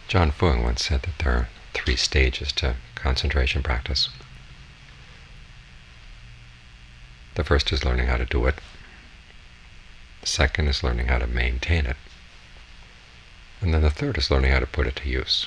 John Fung once said that there are 3 stages to concentration practice. The first is learning how to do it. The second is learning how to maintain it. And then the third is learning how to put it to use.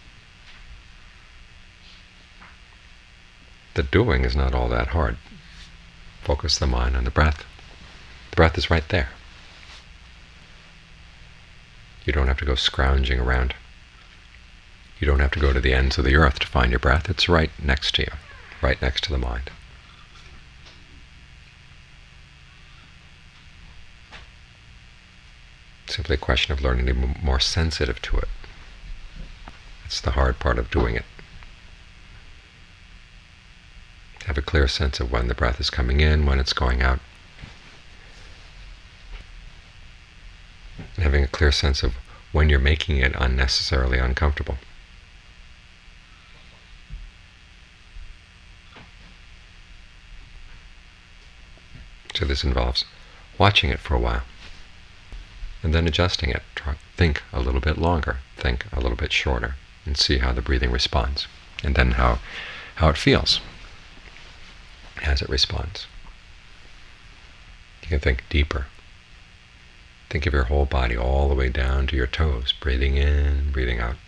The doing is not all that hard. Focus the mind on the breath. The breath is right there. You don't have to go scrounging around. You don't have to go to the ends of the earth to find your breath. It's right next to you, right next to the mind. Simply a question of learning to be more sensitive to it. It's the hard part of doing it. Have a clear sense of when the breath is coming in, when it's going out. And having a clear sense of when you're making it unnecessarily uncomfortable. So this involves watching it for a while, and then adjusting it. Think a little bit longer, think a little bit shorter, and see how the breathing responds, and then how it feels as it responds. You can think deeper. Think of your whole body all the way down to your toes, breathing in, breathing out.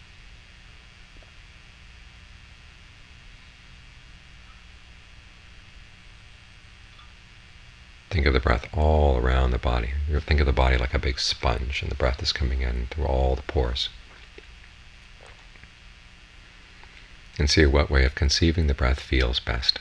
Think of the breath all around the body. You think of the body like a big sponge, and the breath is coming in through all the pores. And see what way of conceiving the breath feels best.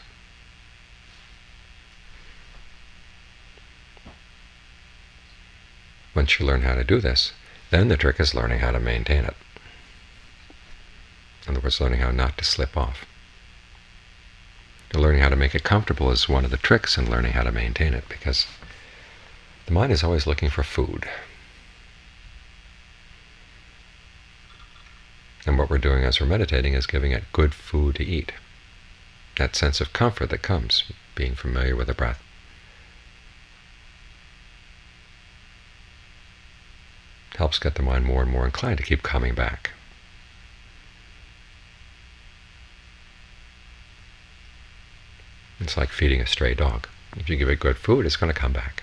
Once you learn how to do this, then the trick is learning how to maintain it. In other words, learning how not to slip off. Learning how to make it comfortable is one of the tricks in learning how to maintain it, because the mind is always looking for food. And what we're doing as we're meditating is giving it good food to eat. That sense of comfort that comes being familiar with the breath. Helps get the mind more and more inclined to keep coming back. It's like feeding a stray dog. If you give it good food, it's going to come back.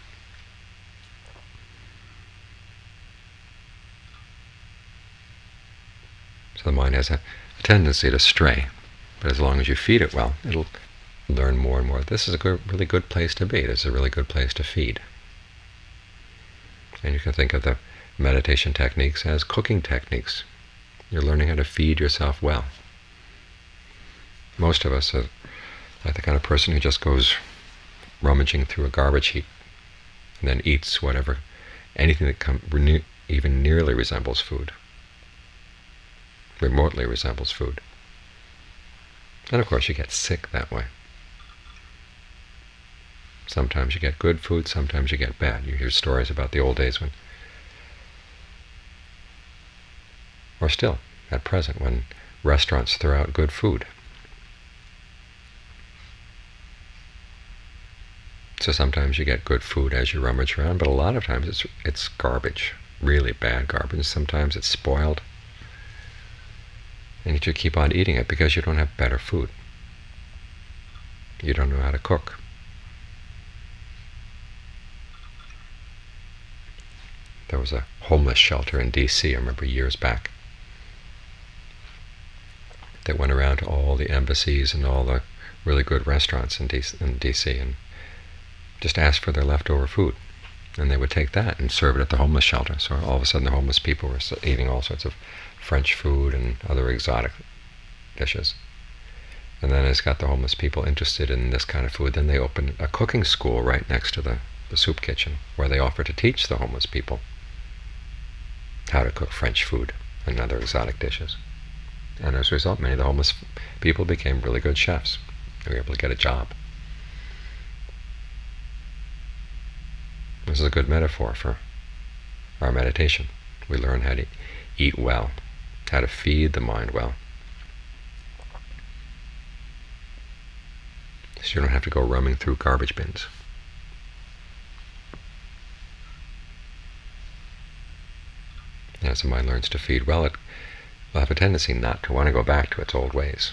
So the mind has a tendency to stray, but as long as you feed it well, it'll learn more and more. This is a really good place to be. This is a really good place to feed. And you can think of the meditation techniques as cooking techniques. You're learning how to feed yourself well. Most of us are like the kind of person who just goes rummaging through a garbage heap and then eats anything that even nearly resembles food, remotely resembles food. And of course you get sick that way. Sometimes you get good food, sometimes you get bad. You hear stories about the old days when, or still at present, when restaurants throw out good food. So sometimes you get good food as you rummage around, but a lot of times it's garbage, really bad garbage. Sometimes it's spoiled, and you should keep on eating it because you don't have better food. You don't know how to cook. There was a homeless shelter in D.C., I remember years back, that went around to all the embassies and all the really good restaurants in D.C. and just asked for their leftover food. And they would take that and serve it at the homeless shelter. So all of a sudden the homeless people were eating all sorts of French food and other exotic dishes. And then as got the homeless people interested in this kind of food, then they opened a cooking school right next to the soup kitchen, where they offered to teach the homeless people how to cook French food and other exotic dishes. And as a result, many of the homeless people became really good chefs. They were able to get a job. This is a good metaphor for our meditation. We learn how to eat well, how to feed the mind well. So you don't have to go roaming through garbage bins. As the mind learns to feed well, it will have a tendency not to want to go back to its old ways.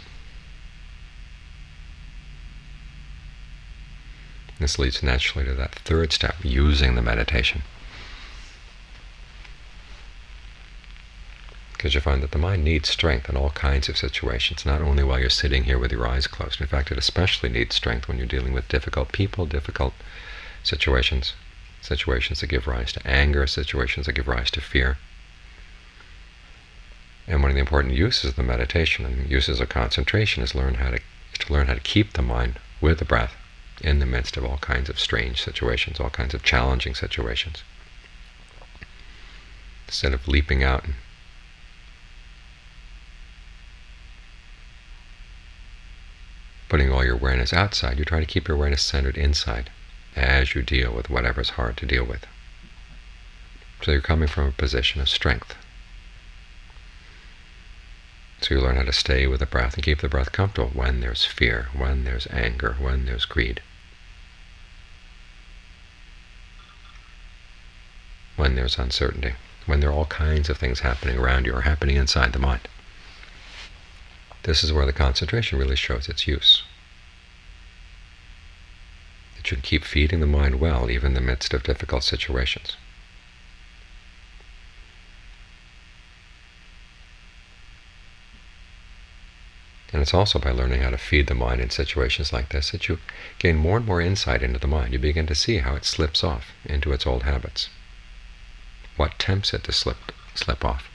This leads naturally to that third step, using the meditation. Because you find that the mind needs strength in all kinds of situations, not only while you're sitting here with your eyes closed. In fact, it especially needs strength when you're dealing with difficult people, difficult situations, situations that give rise to anger, situations that give rise to fear. And one of the important uses of the meditation and uses of concentration is to learn how to keep the mind with the breath in the midst of all kinds of strange situations, all kinds of challenging situations. Instead of leaping out and putting all your awareness outside, you try to keep your awareness centered inside as you deal with whatever's hard to deal with. So you're coming from a position of strength. So you learn how to stay with the breath and keep the breath comfortable when there's fear, when there's anger, when there's greed, when there's uncertainty, when there are all kinds of things happening around you or happening inside the mind. This is where the concentration really shows its use. It should keep feeding the mind well, even in the midst of difficult situations. And it's also by learning how to feed the mind in situations like this that you gain more and more insight into the mind. You begin to see how it slips off into its old habits. What tempts it to slip off?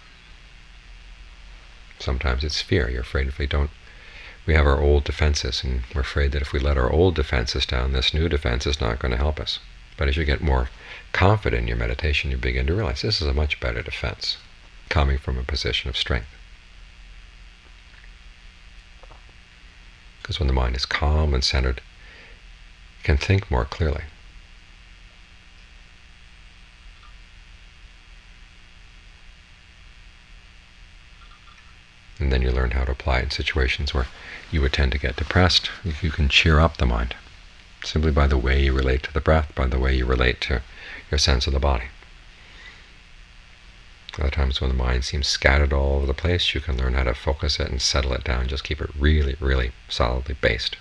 Sometimes it's fear. You're afraid we have our old defenses, and we're afraid that if we let our old defenses down, this new defense is not going to help us. But as you get more confident in your meditation, you begin to realize this is a much better defense, coming from a position of strength. Because when the mind is calm and centered, it can think more clearly. And then you learn how to apply it in situations where you would tend to get depressed. You can cheer up the mind simply by the way you relate to the breath, by the way you relate to your sense of the body. Other times when the mind seems scattered all over the place, you can learn how to focus it and settle it down. Just keep it really, really solidly based.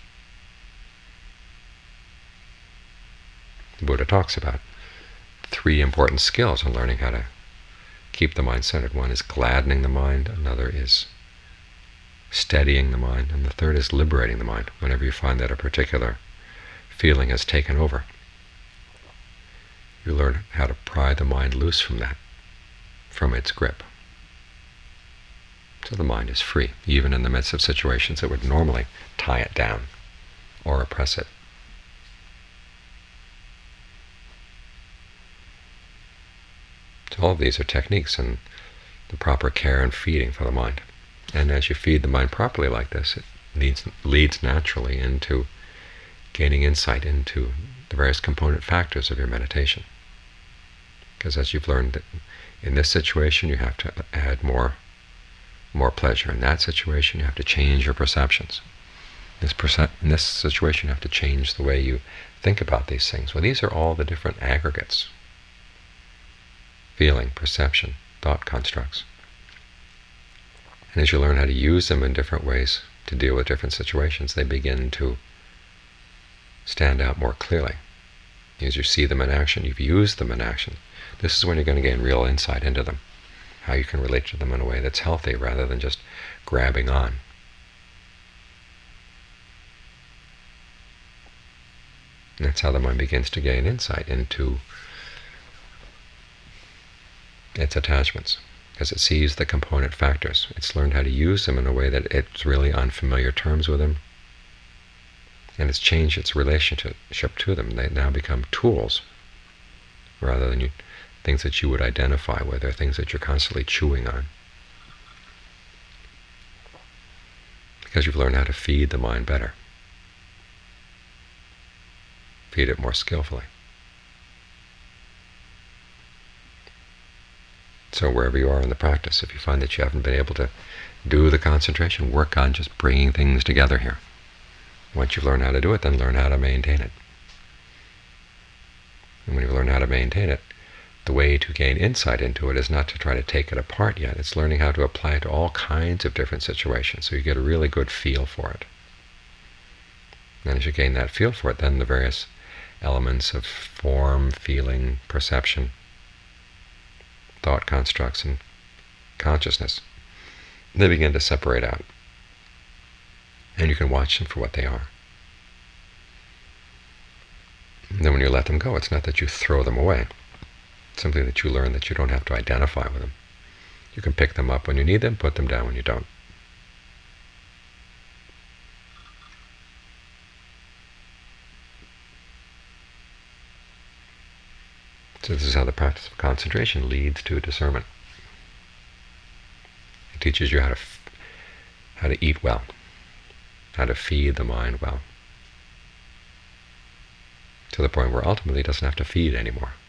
The Buddha talks about 3 important skills in learning how to keep the mind centered. One is gladdening the mind, another is steadying the mind, and the third is liberating the mind. Whenever you find that a particular feeling has taken over, you learn how to pry the mind loose from that, from its grip. So the mind is free, even in the midst of situations that would normally tie it down or oppress it. So all of these are techniques in the proper care and feeding for the mind. And as you feed the mind properly like this, it leads naturally into gaining insight into the various component factors of your meditation. Because as you've learned that in this situation you have to add more pleasure. In that situation you have to change your perceptions. In this situation you have to change the way you think about these things. Well, these are all the different aggregates: feeling, perception, thought constructs. And as you learn how to use them in different ways to deal with different situations, they begin to stand out more clearly. As you see them in action, you've used them in action. This is when you're going to gain real insight into them, how you can relate to them in a way that's healthy rather than just grabbing on. And that's how the mind begins to gain insight into its attachments, because it sees the component factors. It's learned how to use them in a way that it's really on familiar terms with them, and it's changed its relationship to them. They now become tools rather than things that you would identify with. They're things that you're constantly chewing on, because you've learned how to feed the mind better, feed it more skillfully. So wherever you are in the practice, if you find that you haven't been able to do the concentration, work on just bringing things together here. Once you've learned how to do it, then learn how to maintain it. And when you learn how to maintain it, The way to gain insight into it is not to try to take it apart yet. It's learning how to apply it to all kinds of different situations, so you get a really good feel for it. And as you gain that feel for it, then the various elements of form, feeling, perception, thought constructs, and consciousness, they begin to separate out. And you can watch them for what they are. And then when you let them go, it's not that you throw them away. It's simply that you learn that you don't have to identify with them. You can pick them up when you need them, put them down when you don't. So this is how the practice of concentration leads to discernment. It teaches you how to eat well, how to feed the mind well, to the point where ultimately it doesn't have to feed anymore.